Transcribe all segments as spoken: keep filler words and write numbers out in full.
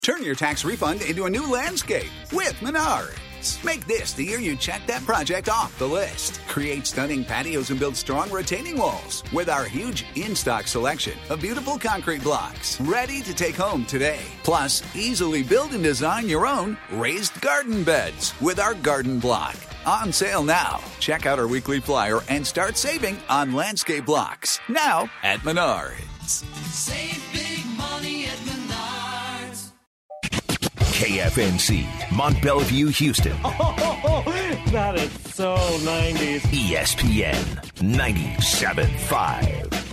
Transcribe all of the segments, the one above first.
Turn your tax refund into a new landscape with Menards. Make this the year you check that project off the list. Create stunning patios and build strong retaining walls with our huge in-stock selection of beautiful concrete blocks ready to take home today. Plus, easily build and design your own raised garden beds with our garden block. On sale now. Check out our weekly flyer and start saving on landscape blocks. Now at Menards. Save big money at Menards. K F N C, Mont Belvieu, Houston. Oh, that is so nineties. E S P N ninety-seven point five.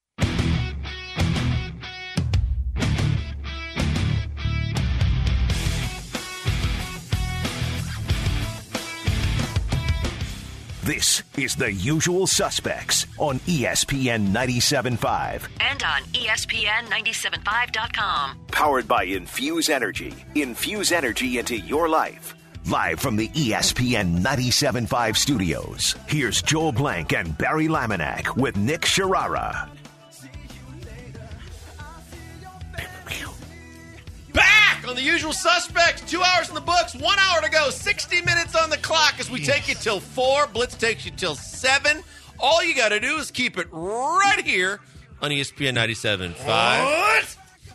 This is The Usual Suspects on E S P N ninety-seven point five. And on E S P N ninety-seven point five dot com. Powered by Infuse Energy. Infuse energy into your life. Live from the E S P N ninety-seven point five studios, here's Joel Blank and Barry Laminack with Nick Sharara. Back on The Usual Suspects. Two hours in the books, one hour to go, sixty minutes on the clock as we take you till four. Blitz takes you till seven. All you got to do is keep it right here on E S P N ninety-seven point five. What?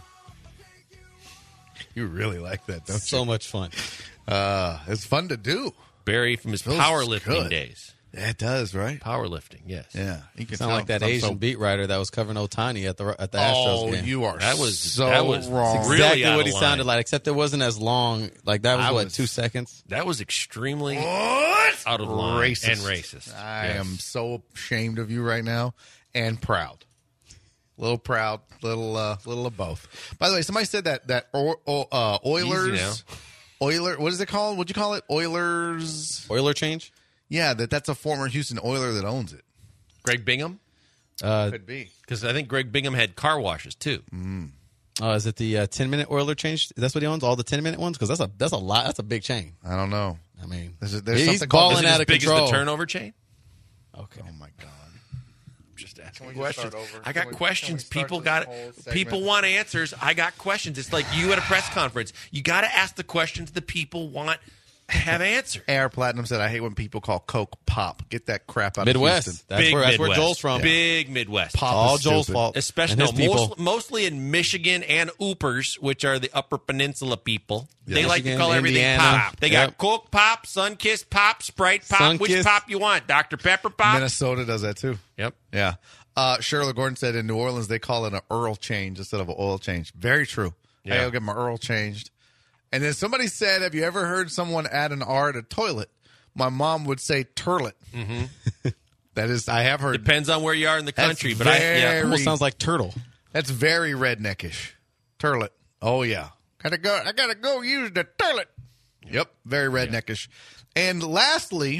You really like that, don't so you? So much fun. Uh, it's fun to do. Barry from his Feels powerlifting good. days. Yeah, it does, right? Powerlifting, yes. Yeah. You can Sound like that I'm Asian so, beat writer that was covering Otani at the at the Astros Oh, game. you are That was- so that was wrong. really exactly out what of he line. sounded like, except it wasn't as long. Like that was I what was- two seconds. That was extremely What? out of line Racist. and racist. I Yes. am so ashamed of you right now and proud. Little proud, little uh, little of both. By the way, somebody said that that o- o- uh, Oilers, Oiler, what is it called? What'd you call it? Oilers. Oiler change. Yeah, that that's a former Houston Oiler that owns it. Greg Bingham? Uh, Could be. Because I think Greg Bingham had car washes, too. oh, is it the uh, ten minute Oiler change? That's what he owns, all the ten minute ones. Because that's a that's a lot. That's a big chain. I don't know. I mean, There's, a, there's he's something called. Is balling it out as of big control. as the turnover chain? Okay. Oh my god. Just asking we just questions. start over? I Can got we- can questions. we start People this got whole segment? people want answers. I got questions. It's like you at a press conference. You got to ask the questions the people want to have answered. A R Platinum said, "I hate when people call Coke pop. Get that crap out of Midwest. Houston." That's Big where that's Midwest. where Joel's from. Big Midwest. Pop All is Joel's stupid. fault. Especially and his no, people. most, mostly in Michigan and Oopers, which are the Upper Peninsula people. They Yeah. like to Michigan, call everything Indiana. pop. They Yep. got Coke pop, Sunkist pop, Sprite pop. Which Sunkist. pop you want? Doctor Pepper pop? Minnesota does that too. Yep. Yeah. Uh, Shirley Gordon said in New Orleans they call it an Earl change instead of an oil change. Very true. Yeah. Hey, I'll get my Earl changed. And then somebody said, have you ever heard someone add an R to toilet? My mom would say turlet. Mm-hmm. That is, I have heard. Depends on where you are in the That's country, but I yeah. very- Almost sounds like turtle. That's very redneckish. Turlet. Oh, yeah. Gotta go. I gotta go use the turlet. Yep. Very redneckish. And lastly,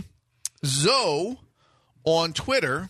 Zoe on Twitter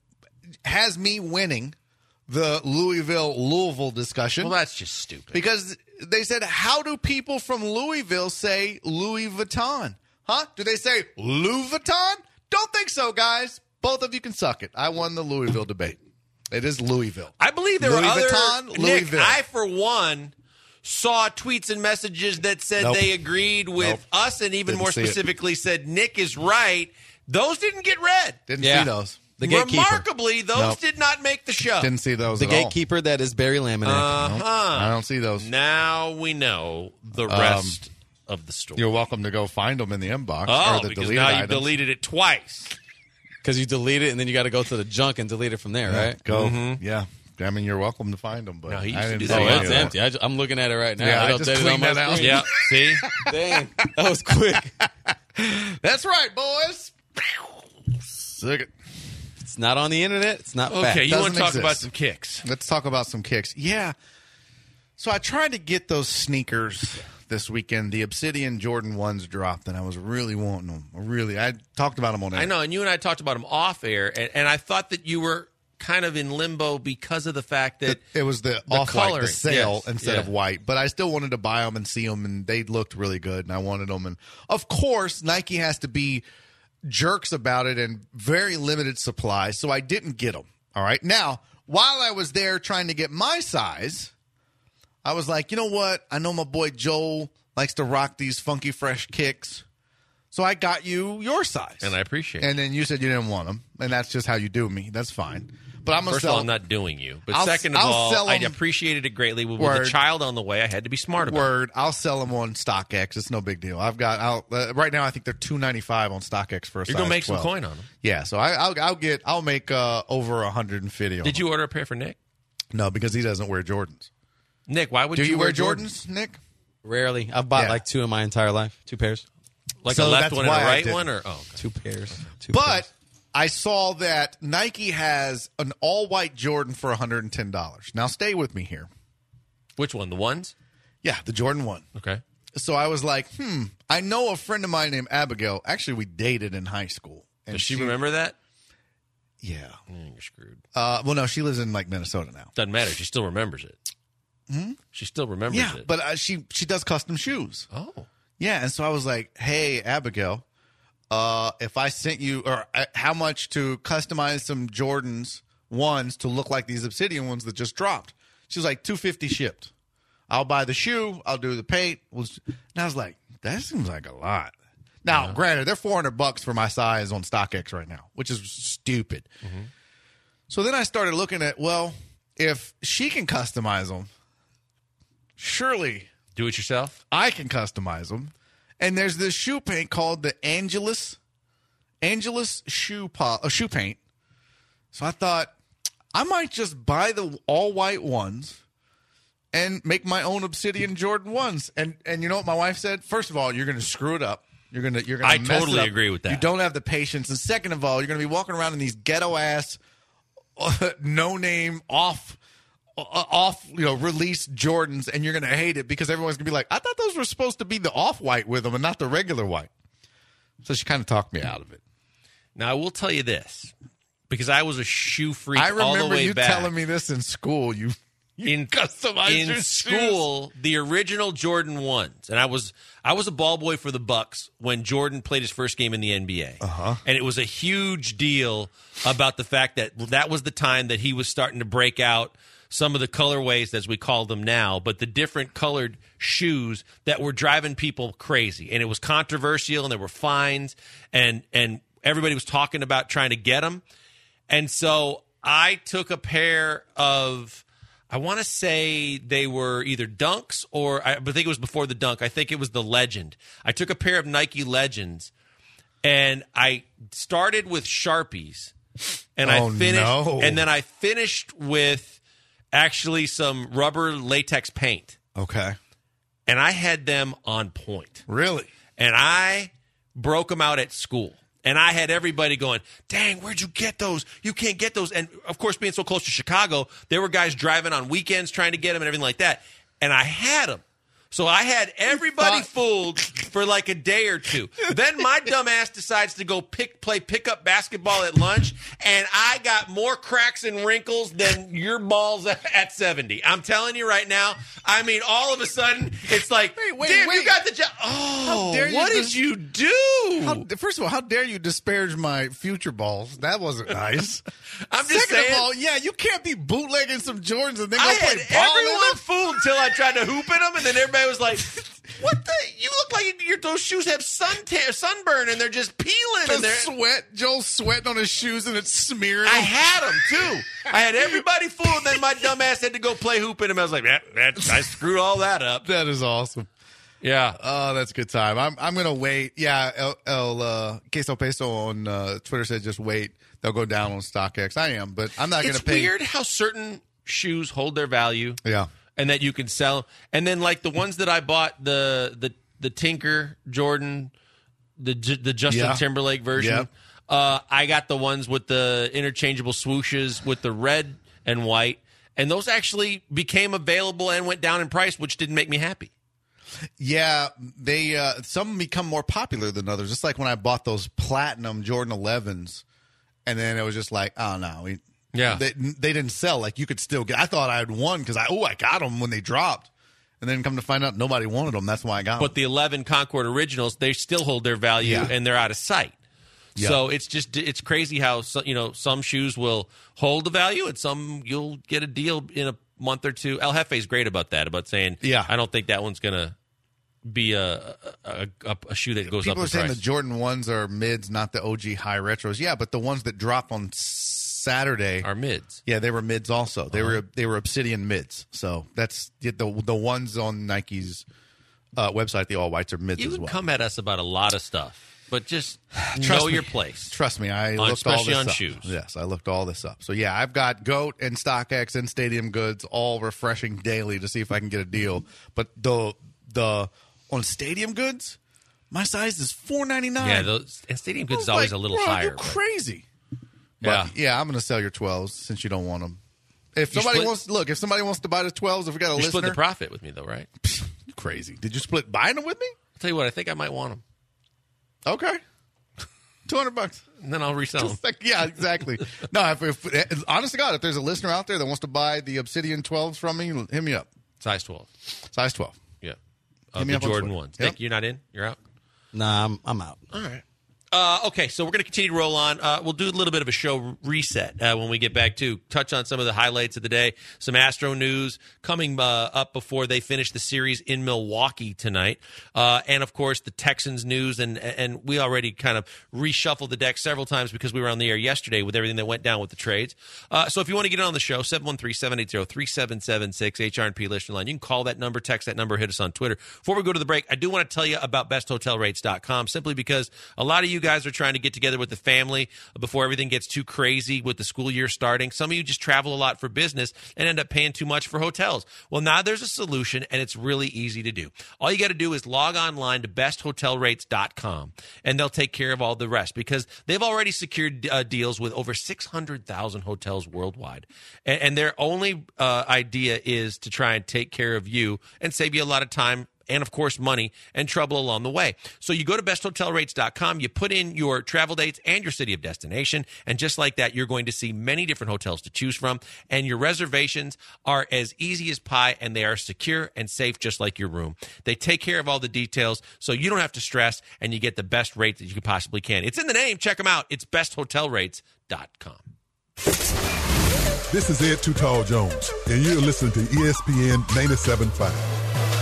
has me winning the Louisville Louisville discussion. Well, that's just stupid. Because they said, how do people from Louisville say Louis Vuitton? Huh? Do they say Louis Vuitton? Don't think so, guys. Both of you can suck it. I won the Louisville debate. It is Louisville. I believe there Louis were other Vuitton, Nick, Louisville. I, for one, saw tweets and messages that said Nope. they agreed with Nope. us and even Didn't more see it. specifically said Nick is right. Those didn't get read. Didn't Yeah. see those. The gatekeeper. Remarkably, those Nope. did not make the show. Didn't see those The at all. gatekeeper that is Barry Laminack. Uh-huh. I don't see those. Now we know the rest of the story. You're welcome to go find them in the inbox oh, or the because deleted now you items. deleted it twice. Because you delete it and then you got to go to the junk and delete it from there, Yeah, right? Go. Yeah. I mean, you're welcome to find them. But No, he used I to didn't do see that. Oh, Yeah. any it's of empty. I ju- I'm looking at it right now. Yeah, I It just updated cleaned on my that out. screen. Yeah, see? Dang, that was quick. That's right, boys. Sick it. It's not on the internet. It's not fact. Okay, you want Doesn't to talk exist. about some kicks. Let's talk about some kicks. Yeah. So I tried to get those sneakers this weekend. The Obsidian Jordan ones dropped, and I was really wanting them. I really, I talked about them on air. I know, and you and I talked about them off air, and, and I thought that you were kind of in limbo because of the fact that It, it was the, the off white, coloring. the sale Yes, instead yeah. of white. But I still wanted to buy them and see them, and they looked really good, and I wanted them. And of course, Nike has to be jerks about it and very limited supply, so I didn't get them. All right. Now, while I was there trying to get my size, I was like, you know what? I know my boy Joel likes to rock these funky fresh kicks. So I got you your size. And I appreciate it. And then you said you didn't want them. And that's just how you do me. That's fine. But I'm going to First sell of all, I'm not doing you. But I'll- second of I'll all, sell I 'em- appreciated it greatly. With, Word. with a child on the way, I had to be smart about it. Word. I'll sell them on StockX. It's no big deal. I've got I'll, uh, right now. I think they're two ninety-five on StockX for a You're size going to make twelve. some coin on them. Yeah. So I, I'll I'll get I'll make uh, over one hundred fifty. On Did them. you order a pair for Nick? No, because he doesn't wear Jordans. Nick, why would Do you, you wear Jordans? Jordans, Nick? Rarely. I've bought Yeah. like two in my entire life. Two pairs. Like So a left that's one and a why I right didn't. one? Or oh, okay. Two pairs. Two But pairs. I saw that Nike has an all-white Jordan for one hundred ten dollars. Now, stay with me here. Which one? The ones? Yeah, the Jordan one. Okay. So I was like, hmm, I know a friend of mine named Abigail. Actually, we dated in high school. And Does she remember that? Yeah. Mm, you're screwed. Uh, well, no, she lives in like Minnesota now. Doesn't matter. She still remembers it. Hmm? She still remembers Yeah, it. but uh, she she does custom shoes. Oh. Yeah, and so I was like, hey, Abigail, uh, if I sent you, or uh, how much to customize some Jordans ones to look like these Obsidian ones that just dropped? She was like, two hundred fifty dollars shipped. I'll buy the shoe. I'll do the paint. And I was like, that seems like a lot. Now, Yeah. granted, they're four hundred bucks for my size on StockX right now, which is stupid. Mm-hmm. So then I started looking at, well, if she can customize them, surely Do it yourself? I can customize them. And there's this shoe paint called the Angelus Angelus shoe po- uh, shoe paint. So I thought I might just buy the all white ones and make my own Obsidian Jordan ones. And and you know what my wife said? First of all, you're going to screw it up. You're going to you're going I to mess totally it up. agree with that. You don't have the patience. And second of all, you're going to be walking around in these ghetto ass no name off uh, off, you know, release Jordans, and you're going to hate it because everyone's going to be like, I thought those were supposed to be the off-white with them and not the regular white. So she kind of talked me out of it. Now, I will tell you this, because I was a shoe freak I all the remember way you back. telling me this in school. You, you in customized in your school, the original Jordan ones, and I was I was a ball boy for the Bucks when Jordan played his first game in the N B A, Uh-huh. and it was a huge deal about the fact that that was the time that he was starting to break out some of the colorways, as we call them now, but the different colored shoes that were driving people crazy, and it was controversial, and there were fines, and and everybody was talking about trying to get them, and so I took a pair of. I want to say they were either Dunks or I think it was before the Dunk. I think it was the Legend. I took a pair of Nike Legends, and I started with Sharpies, and Oh, I finished, no. and then I finished with actually some rubber latex paint, Okay. and I had them on point, Really? and I broke them out at school. And I had everybody going, dang, where'd you get those? You can't get those. And, of course, being so close to Chicago, there were guys driving on weekends trying to get them and everything like that. And I had them. So I had everybody thought- fooled for like a day or two. Then my dumb ass decides to go pick play pickup basketball at lunch, and I got more cracks and wrinkles than your balls at seventy. I'm telling you right now. I mean, all of a sudden, it's like, Wait, wait, damn, you wait. got the job. Oh, dare you what dis- did you do? How, first of all, how dare you disparage my future balls? That wasn't nice. I'm just Second saying. of all, yeah, you can't be bootlegging some Jordans and then go I play had ball in everyone them. fooled until I tried to hoop in them, and then everybody was like, "What the? You look like your those shoes have sun ta- sunburn, and they're just peeling." The And they're sweat, Joel's sweating on his shoes and it's smearing. I him. had them too. I had everybody fooled. And then my dumb ass had to go play hoop in them. I was like, that, that, I screwed all that up. That is awesome. Yeah. Oh, that's a good time. I'm I'm gonna wait. Yeah, El, El uh, Queso Peso on uh, Twitter said just wait. They'll go down on StockX. I am, but I'm not It's gonna pay. weird how certain shoes hold their value. Yeah. And that you can sell. And then like the ones that I bought, the the the Tinker Jordan, the J- the Justin Yeah. Timberlake version. Yeah. Uh, I got the ones with the interchangeable swooshes with the red and white, and those actually became available and went down in price, which didn't make me happy. Yeah, they uh, some become more popular than others. Just like when I bought those platinum Jordan elevens, and then it was just like, oh no, we, Yeah. they, they didn't sell. Like you could still get. I thought I had won because I oh I got them when they dropped, and then come to find out nobody wanted them. That's why I got them. But the eleven Concord Originals, they still hold their value, Yeah. and they're out of sight. Yeah. So it's just it's crazy how so- you know some shoes will hold the value, and some you'll get a deal in a month or two. El Jefe's great about that, about saying, Yeah. I don't think that one's going to be a, a, a, a shoe that goes People up are in saying price. the Jordan ones are mids, not the O G high retros. Yeah, but the ones that drop on Saturday Are mids. Yeah, they were mids also. They Uh-huh. were they were Obsidian mids. So that's the the ones on Nike's uh, website. The all whites are mids You as can well. come at us about a lot of stuff, but just Trust know me. your place. Trust me, I On- looked all especially this on up. shoes. Yes, I looked all this up. So yeah, I've got Goat and StockX and Stadium Goods all refreshing daily to see if I can get a deal. But the the on Stadium Goods, my size is four ninety-nine. Yeah, those and Stadium I Goods was is always like, a little bro, higher. You're but- crazy. Yeah. But yeah, I'm going to sell your twelves since you don't want them. If You somebody split- wants, look, if somebody wants to buy the twelves, if we got a You listener, split the profit with me, though, right? crazy. Did you split buying them with me? I'll tell you what, I think I might want them. Okay, two hundred bucks. And then I'll resell them. Just like- yeah, exactly. No, if, if honest to God, if there's a listener out there that wants to buy the Obsidian twelves from me, hit me up. Size twelve. Size twelve. Yeah. Hit Of me the up on Jordan Twitter. ones. Yep. Nick, you're not in? You're out? Nah, I'm, I'm out. All right. Uh, okay, so we're going to continue to roll on. Uh, we'll do a little bit of a show reset uh, when we get back to touch on some of the highlights of the day. Some Astro news coming uh, up before they finish the series in Milwaukee tonight, uh, and of course the Texans news. And and we already kind of reshuffled the deck several times because we were on the air yesterday with everything that went down with the trades. Uh, so if you want to get in on the show, seven one three, seven eight zero, three seven seven six, H R and P listener line. You can call that number, text that number, hit us on Twitter. Before we go to the break, I do want to tell you about best hotel rates dot com simply because a lot of you guys are trying to get together with the family before everything gets too crazy with the school year starting. Some of you just travel a lot for business and end up paying too much for hotels. Well, now there's a solution, and it's really easy to do. All you got to do is log online to best hotel rates dot com, and they'll take care of all the rest because they've already secured uh, deals with over six hundred thousand hotels worldwide. And, and their only uh, idea is to try and take care of you and save you a lot of time and, of course, money and trouble along the way. So you go to best hotel rates dot com, you put in your travel dates and your city of destination, and just like that, you're going to see many different hotels to choose from, and your reservations are as easy as pie, and they are secure and safe just like your room. They take care of all the details, so you don't have to stress, and you get the best rates that you can possibly can. It's in the name. Check them out. It's best hotel rates dot com. This is Ed Too Tall Jones, and you're listening to E S P N ninety-seven point five.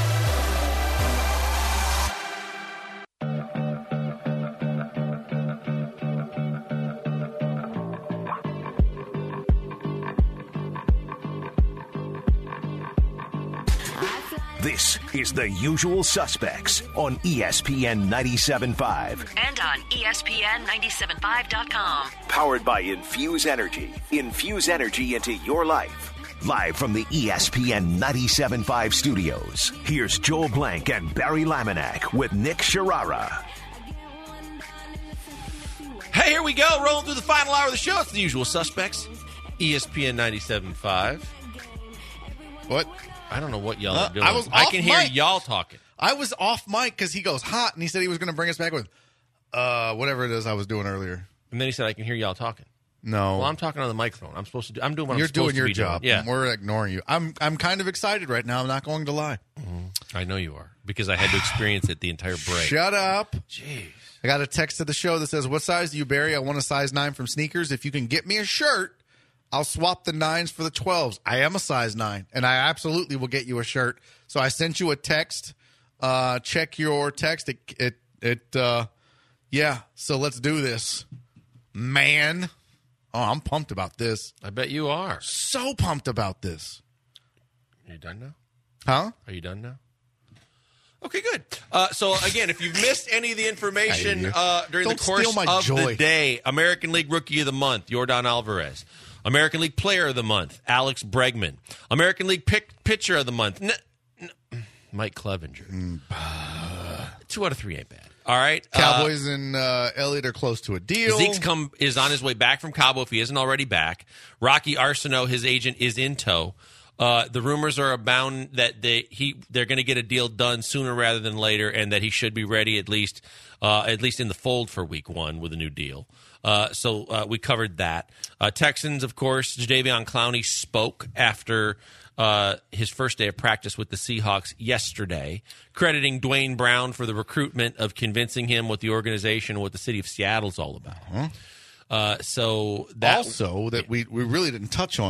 This is The Usual Suspects on E S P N ninety-seven point five. And on E S P N ninety-seven point five dot com. Powered by Infuse Energy. Infuse energy into your life. Live from the E S P N ninety-seven point five studios, here's Joel Blank and Barry Laminack with Nick Sharara. Hey, here we go. Rolling through the final hour of the show. It's The Usual Suspects. E S P N ninety-seven point five. What? I don't know what y'all Uh, are doing. I was I off can hear mic. y'all talking. I was off mic because he goes hot, and he said he was going to bring us back with uh, whatever it is I was doing earlier. And then he said, I can hear y'all talking. No. Well, I'm talking on the microphone. I'm supposed to do, I'm doing what You're I'm supposed doing your to be job. doing. Yeah. and we're ignoring you. I'm I'm kind of excited right now. I'm not going to lie. I know you are because I had to experience it the entire break. Shut up. Jeez. I got a text to the show that says, "What size do you, Barry? I want a size nine from Sneakers. If you can get me a shirt, I'll swap the nines for the twelves. I am a size nine, and I absolutely will get you a shirt." So I sent you a text. Uh, check your text. It it it. Uh, yeah. So let's do this, man. Oh, I'm pumped about this. I bet you are. So pumped about this. Are you done now? Huh? Are you done now? Okay, good. Uh, so, again, if you've missed any of the information uh, during Don't the course steal my of joy. the day, American League Rookie of the Month, Yordan Alvarez. American League Player of the Month, Alex Bregman. American League pick, Pitcher of the Month, N- N- Mike Clevenger. Mm. Two out of three ain't bad. All right. Cowboys and uh, Elliott are close to a deal. Zeke's come is on his way back from Cabo if he isn't already back. Rocky Arsenault, his agent, is in tow. Uh, the rumors are abound that they he they're going to get a deal done sooner rather than later, and that he should be ready at least uh, at least in the fold for Week One with a new deal. Uh, so uh, we covered that. Uh, Texans, of course, Jadeveon Clowney spoke after uh, his first day of practice with the Seahawks yesterday, crediting Dwayne Brown for the recruitment of convincing him what the organization and what the city of Seattle is all about. Uh-huh. Uh, so that also that we, we really didn't touch on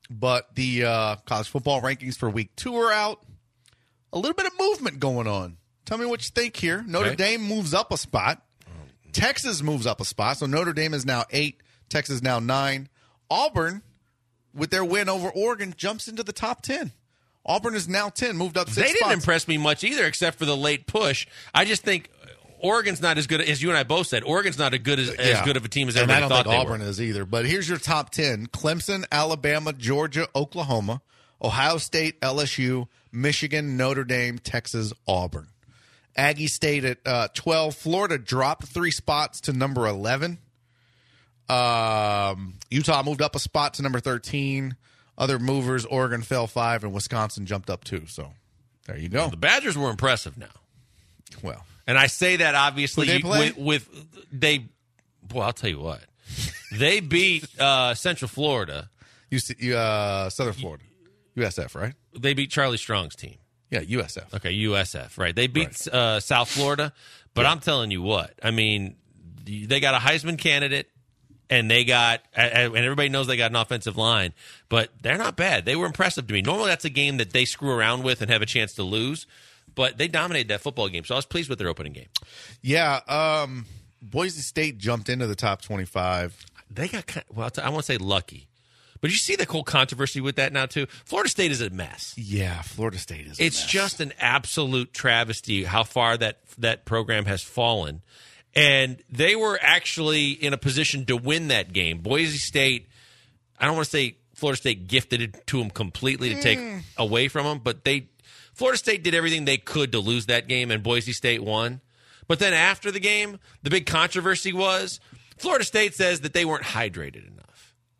But the uh, college football rankings for week two are out. A little bit of movement going on. Tell me what you think here. Notre Okay. Dame moves up a spot. Texas moves up a spot. So Notre Dame is now eight. Texas now nine. Auburn, with their win over Oregon, jumps into the top ten. Auburn is now ten, moved up six They didn't spots. impress me much either, except for the late push. I just think Oregon's not as good as you and I both said. Oregon's not as good as, as Yeah. good of a team as And everybody I don't thought think they Auburn were. is either. But here's your top ten. Clemson, Alabama, Georgia, Oklahoma, Ohio State, L S U, Michigan, Notre Dame, Texas, Auburn. Aggie State at uh, twelve. Florida dropped three spots to number eleven. Um, Utah moved up a spot to number thirteen. Other movers, Oregon fell five, and Wisconsin jumped up two. So there you go. The Badgers were impressive now. Well, And I say that obviously Who'd they play? with, with they. Boy, I'll tell you what, they beat uh, Central Florida. you see, uh, Southern Florida, U S F, right? They beat Charlie Strong's team. Yeah, U S F. Okay, U S F, right? They beat uh, South Florida, but I'm telling you what, I mean, they got a Heisman candidate, and they got, and everybody knows they got an offensive line, but they're not bad. They were impressive to me. Normally, that's a game that they screw around with and have a chance to lose, but they dominated that football game, so I was pleased with their opening game. Yeah, um, Boise State jumped into the top twenty-five. They got, kind of, well, I won't say lucky, but you see the whole controversy with that now too. Florida State is a mess. Yeah, Florida State is a It's mess. just an absolute travesty how far that that program has fallen. And they were actually in a position to win that game. Boise State, I don't want to say Florida State gifted it to them completely to take Mm. away from them, but they Florida State did everything they could to lose that game, and Boise State won. But then after the game, the big controversy was Florida State says that they weren't hydrated enough.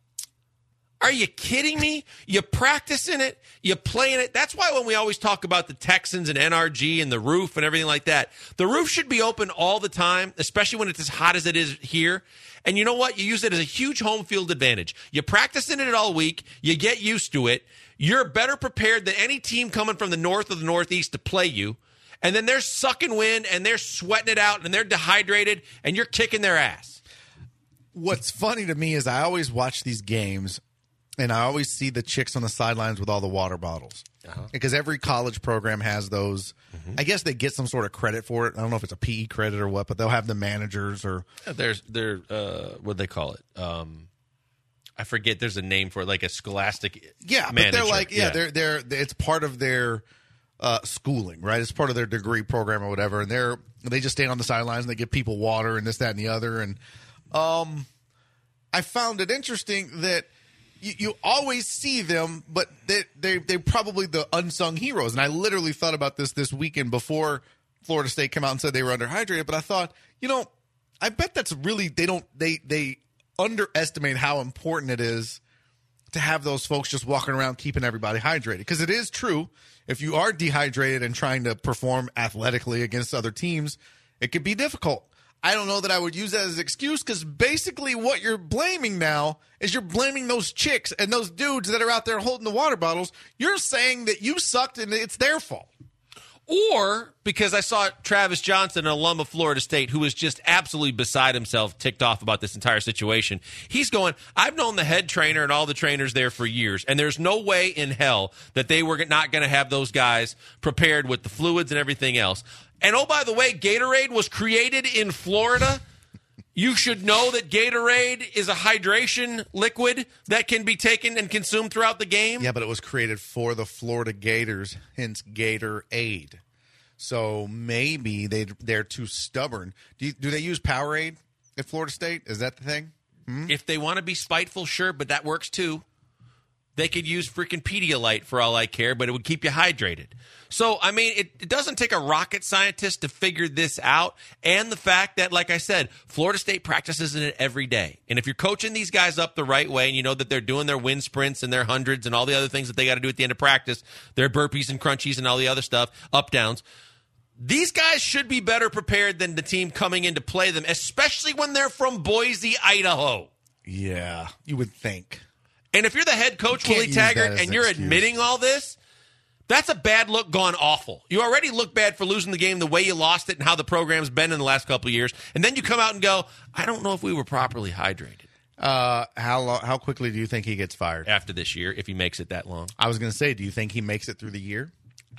Are you kidding me? You practicing it, you playing it. That's why when we always talk about the Texans and N R G and the roof and everything like that, the roof should be open all the time, especially when it's as hot as it is here. And you know what? You use it as a huge home field advantage. You practice in it all week. You get used to it. You're better prepared than any team coming from the north or the northeast to play you. And then they're sucking wind and they're sweating it out and they're dehydrated and you're kicking their ass. What's funny to me is I always watch these games, and I always see the chicks on the sidelines with all the water bottles. Uh-huh. Because every college program has those. Mm-hmm. I guess they get some sort of credit for it. I don't know if it's a P E credit or what, but they'll have the managers or There's, they're, uh, what do they call it? Um, I forget. There's a name for it, like a scholastic. yeah, manager. but they're like yeah, they're they're it's part of their uh, schooling, right? It's part of their degree program or whatever, and they're they just stand on the sidelines and they give people water and this, that, and the other. And um, I found it interesting that. You, you always see them, but they, they, they're probably the unsung heroes. And I literally thought about this this weekend before Florida State came out and said they were underhydrated. But I thought, you know, I bet that's really, they don't, they, they underestimate how important it is to have those folks just walking around keeping everybody hydrated. Because it is true, if you are dehydrated and trying to perform athletically against other teams, it could be difficult. I don't know that I would use that as an excuse because basically what you're blaming now is you're blaming those chicks and those dudes that are out there holding the water bottles. You're saying that you sucked and it's their fault. Or because I saw Travis Johnson, an alum of Florida State, who was just absolutely beside himself, ticked off about this entire situation. He's going, I've known the head trainer and all the trainers there for years, and there's no way in hell that they were not going to have those guys prepared with the fluids and everything else. And oh, by the way, Gatorade was created in Florida. You should know that Gatorade is a hydration liquid that can be taken and consumed throughout the game. Yeah, but it was created for the Florida Gators, hence Gatorade. So maybe they they're too stubborn. Do you, do they use Powerade at Florida State? Is that the thing? Hmm? If they want to be spiteful, sure, but that works too. They could use freaking Pedialyte for all I care, but it would keep you hydrated. So, I mean, it, it doesn't take a rocket scientist to figure this out. And the fact that, like I said, Florida State practices in it every day. And if you're coaching these guys up the right way and you know that they're doing their wind sprints and their hundreds and all the other things that they got to do at the end of practice, their burpees and crunchies and all the other stuff, up downs, these guys should be better prepared than the team coming in to play them, especially when they're from Boise, Idaho. Yeah, you would think. And if you're the head coach, You can't Willie use that Taggart, as and an you're excuse. admitting all this, that's a bad look gone awful. You already look bad for losing the game the way you lost it and how the program's been in the last couple of years. And then you come out and go, I don't know if we were properly hydrated. Uh, how long? How quickly do you think he gets fired? After this year, if he makes it that long. I was going to say, do you think he makes it through the year?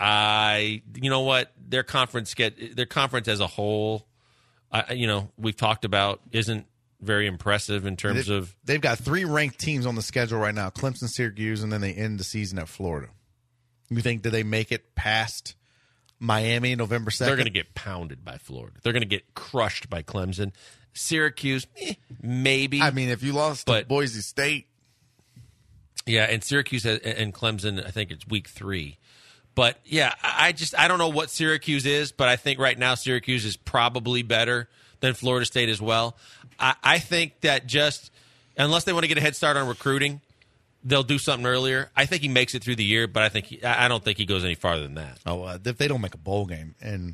I, you know what, their conference get their conference as a whole, uh, you know, we've talked about isn't very impressive in terms They- of. They've got three ranked teams on the schedule right now: Clemson, Syracuse, and then they end the season at Florida. You think do they make it past Miami November second? They're going to get pounded by Florida. They're going to get crushed by Clemson. Syracuse, eh, maybe. I mean, if you lost to But- Boise State, Yeah, and Syracuse has- and Clemson, I think it's week three. But, yeah, I I just I don't know what Syracuse is, but I think right now Syracuse is probably better than Florida State as well. I, I think that just unless they want to get a head start on recruiting, they'll do something earlier. I think he makes it through the year, but I think he, I I don't think he goes any farther than that. oh, uh, if they don't make a bowl game, and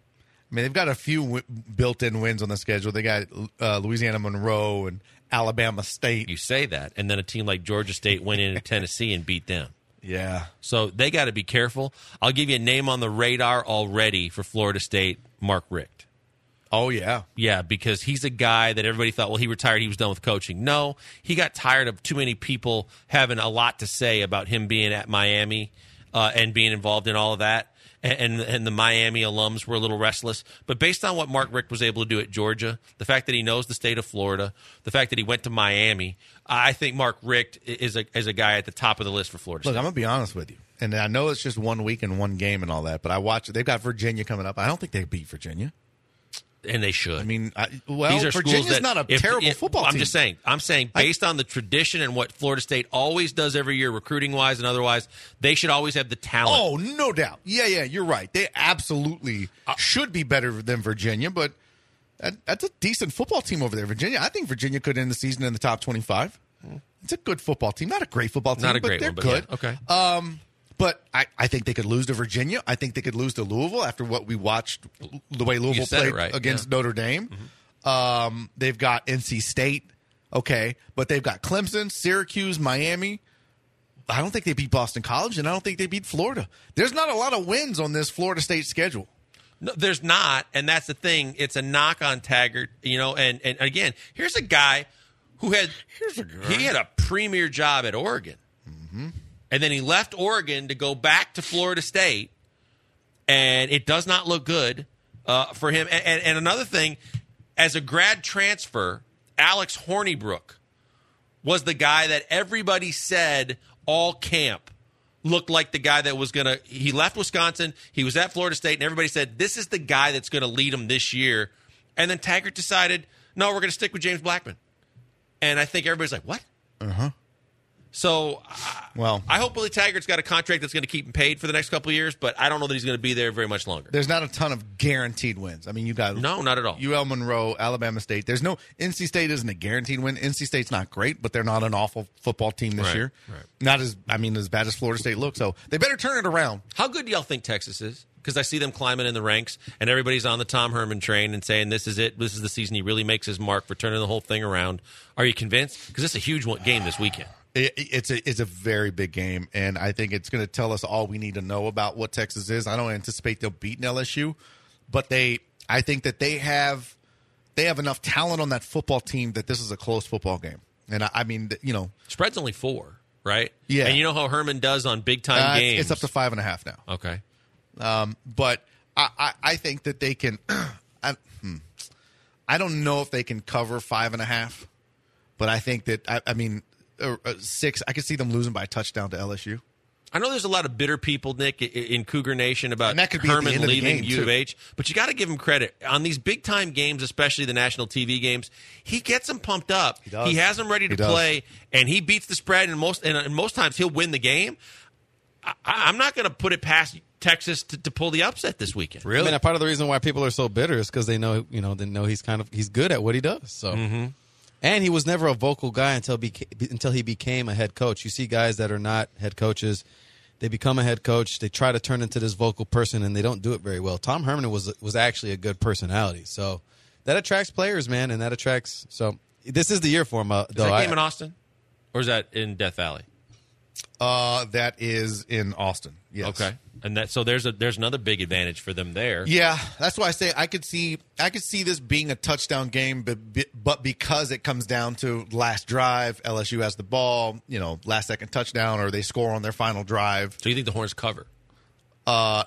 I mean they've got a few w- built-in wins on the schedule. They got uh, Louisiana Monroe and Alabama State. You say that, and then a team like Georgia State went into Tennessee and beat them. Yeah, So they got to be careful. I'll give you a name on the radar already for Florida State, Mark Richt. oh yeah. Yeah, because he's a guy that everybody thought, well, he retired, he was done with coaching. No, he got tired of too many people having a lot to say about him being at Miami uh, and being involved in all of that. And, and and the Miami alums were a little restless. But based on what Mark Richt was able to do at Georgia, the fact that he knows the state of Florida, the fact that he went to Miami, I think Mark Richt is a, is a guy at the top of the list for Florida Look, State. I'm gonna be honest with you, and I know it's just one week and one game and all that, but I watch it. They've got Virginia coming up. I don't think they beat Virginia. And they should. I mean, I, well, These are schools Virginia's that not a if- terrible if- football I'm team. just saying. I'm saying based on the tradition and what Florida State always does every year, recruiting wise and otherwise, they should always have the talent. Oh, no doubt. Yeah, yeah, you're right. They absolutely should be better than Virginia, but that, that's a decent football team over there. Virginia, I think Virginia could end the season in the top twenty-five. It's a good football team. Not a great football team, Not a but great they're one, but good. yeah, okay. Um, but I, I think they could lose to Virginia. I think they could lose to Louisville after what we watched, the way Louisville said it played right, against yeah. Notre Dame. Um, they've got N C State, okay, but they've got Clemson, Syracuse, Miami. I don't think they beat Boston College, and I don't think they beat Florida. There's not a lot of wins on this Florida State schedule. No, there's not, and that's the thing. It's a knock on Taggart, you know. And, and again, here's a guy who had Here's a guy. he had a premier job at Oregon, and then he left Oregon to go back to Florida State, and it does not look good uh, for him. And, and, and another thing, as a grad transfer, Alex Hornibrook was the guy that everybody said all camp looked like the guy that was going to – he left Wisconsin. He was at Florida State, and everybody said, this is the guy that's going to lead them this year. And then Taggart decided, no, we're going to stick with James Blackman. And I think everybody's like, what? Uh-huh. So uh, Well, I hope Willie Taggart's got a contract that's going to keep him paid for the next couple of years, but I don't know that he's going to be there very much longer. there's not a ton of guaranteed wins. I mean, you got No, not at all. U L Monroe, Alabama State. There's no N C State isn't a guaranteed win. N C State's not great, but they're not an awful football team this Right, year. right. Not as I mean as bad as Florida State looks. So they better turn it around. How good do y'all think Texas is? Because I see them climbing in the ranks, and everybody's on the Tom Herman train and saying this is it. This is the season he really makes his mark for turning the whole thing around. Are you convinced? Because it's a huge one, game this weekend. It, it's a it's a very big game, and I think it's going to tell us all we need to know about what Texas is. I don't anticipate they'll beat L S U, but they I think that they have they have enough talent on that football team that this is a close football game. And I, I mean, you know, Spread's only four, right? Yeah. And you know how Herman does on big time uh, it's- games. it's up to five and a half now. Okay. Um, but I, I, I think that they can. I, hmm, I don't know if they can cover five and a half, but I think that I, I mean uh, uh, six. I could see them losing by a touchdown to L S U. I know there's a lot of bitter people, Nick, i- in Cougar Nation about And that could be at the Herman end of the leaving game, U too. of H, but you got to give him credit on these big time games, especially the national T V games. He gets them pumped up. He, does. has them ready to He does. play, and he beats the spread. And most and, and most times he'll win the game. I, I'm not going to put it past Texas to, to pull the upset this weekend. I mean, part of the reason why people are so bitter is because they know, you know, they know he's kind of he's good at what he does. So, and he was never a vocal guy until beca- until he became a head coach. You see guys that are not head coaches, they become a head coach, they try to turn into this vocal person, and they don't do it very well. Tom Herman was was actually a good personality, so that attracts players, man, and that attracts. So this is the year for him. Uh, Is though that game I, in Austin, or is that in Death Valley? Uh, that is in Austin. Yes. Okay, and that so there's a there's another big advantage for them there. Yeah, that's why I say I could see I could see this being a touchdown game, but but because it comes down to last drive, L S U has the ball, you know, last second touchdown, or they score on their final drive. So you think the Horns cover? Uh,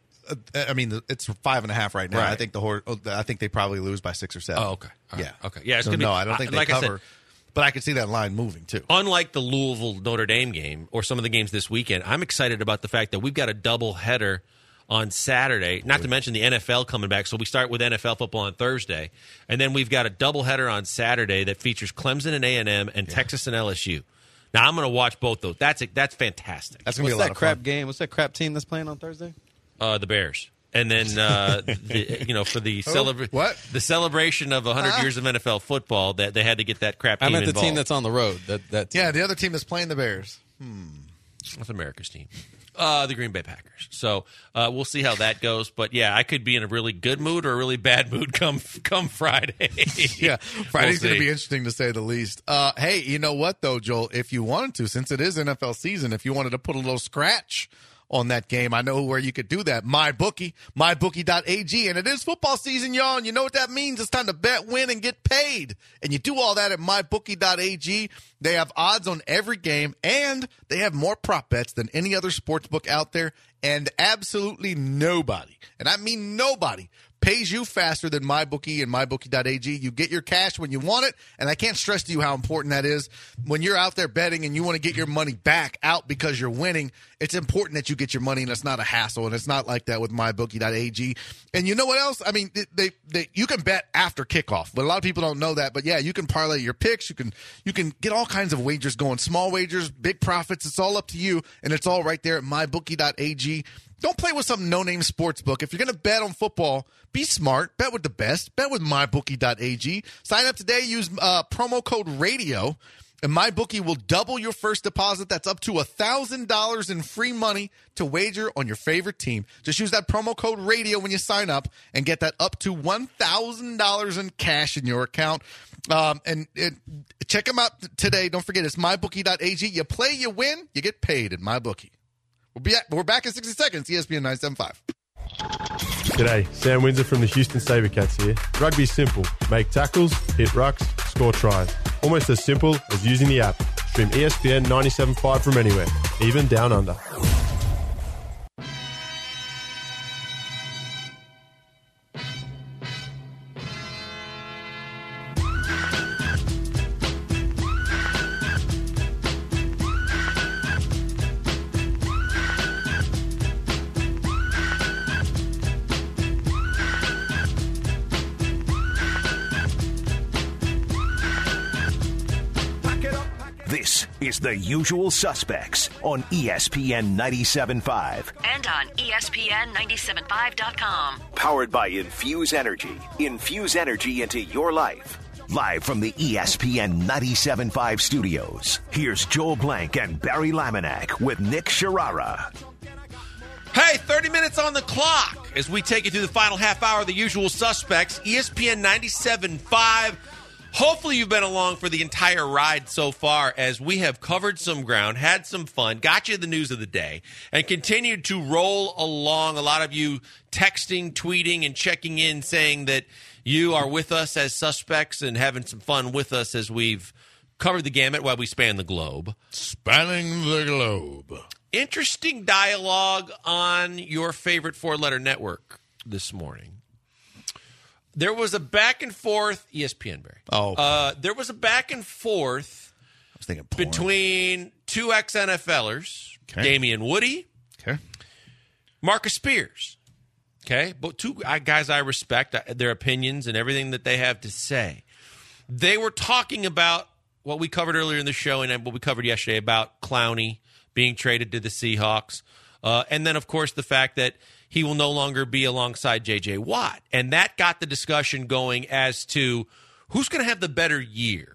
I mean, it's five and a half right now. Right. I think the Horns. I think they probably lose by six or seven. Oh, okay. All right. Yeah. Okay. Yeah. It's So gonna be, no, I don't think they like I cover. said, But I could see that line moving, too. unlike the Louisville Notre Dame game or some of the games this weekend, I'm excited about the fact that we've got a double header on Saturday, not to mention the N F L coming back. So we start with N F L football on Thursday, and then we've got a double header on Saturday that features Clemson and A and M and yeah. Texas and L S U. Now, I'm going to watch both those. That's that's fantastic. That's going to be a What's lot that of crap fun. game? What's that crap team that's playing on Thursday? Uh, the Bears. And then, uh, the, you know, for the Oh, celebra- what? the celebration of one hundred Ah. years of N F L football, that they had to get that crap team I meant the involved. team that's on the road. That that team. Yeah, the other team is playing the Bears. That's America's team. Uh, the Green Bay Packers. So uh, we'll see how that goes. But, yeah, I could be in a really good mood or a really bad mood come come Friday. Yeah, Friday's We'll going to see. be interesting to say the least. Uh, hey, you know what, though, Joel? If you wanted to, since it is N F L season, if you wanted to put a little scratch on that game, I know where you could do that. MyBookie, my bookie dot a g. And it is football season, y'all, and you know what that means. It's time to bet, win, and get paid. And you do all that at my bookie dot a g. They have odds on every game, and they have more prop bets than any other sports book out there. And absolutely nobody, and I mean nobody, pays you faster than MyBookie and my bookie dot a g. You get your cash when you want it, and I can't stress to you how important that is. When you're out there betting and you want to get your money back out because you're winning, it's important that you get your money, and it's not a hassle, and it's not like that with my bookie dot a g. And you know what else? I mean, they, they you can bet after kickoff, but a lot of people don't know that. But, yeah, you can parlay your picks. You can you can get all kinds of wagers going, small wagers, big profits. It's all up to you, and it's all right there at my bookie dot a g. Don't play with some no-name sports book. If you're going to bet on football, be smart. Bet with the best. Bet with my bookie dot a g. Sign up today. Use uh, promo code RADIO, and MyBookie will double your first deposit. That's up to one thousand dollars in free money to wager on your favorite team. Just use that promo code RADIO when you sign up and get that up to one thousand dollars in cash in your account. Um, and it, check them out today. Don't forget, it's my bookie dot a g. You play, you win, you get paid at MyBookie. We'll be at, we're back in sixty seconds, E S P N nine seventy-five. G'day, Sam Windsor from the Houston SaberCats here. Rugby's simple. Make tackles, hit rucks, score tries. Almost as simple as using the app. Stream E S P N ninety-seven point five from anywhere, even down under. This is The Usual Suspects on E S P N ninety-seven point five. And on E S P N nine seven five dot com. Powered by Infuse Energy. Infuse energy into your life. Live from the E S P N ninety-seven point five studios, here's Joel Blank and Barry Laminack with Nick Sharara. Hey, thirty minutes on the clock as we take you through the final half hour of The Usual Suspects, E S P N ninety-seven point five. Hopefully you've been along for the entire ride so far as we have covered some ground, had some fun, got you the news of the day, and continued to roll along. A lot of you texting, tweeting, and checking in saying that you are with us as suspects and having some fun with us as we've covered the gamut while we span the globe. Spanning the globe. Interesting dialogue on your favorite four-letter network this morning. There was a back and forth, E S P N, Barry. Oh. Uh, there was a back and forth I was thinking porn. between two ex-NFLers, Okay. Damian Woody, Okay. Marcus Spears. Okay? But two guys I respect, uh, their opinions and everything that they have to say. They were talking about what we covered earlier in the show and what we covered yesterday about Clowney being traded to the Seahawks. Uh, and then, of course, the fact that he will no longer be alongside J J. Watt. And that got the discussion going as to who's going to have the better year.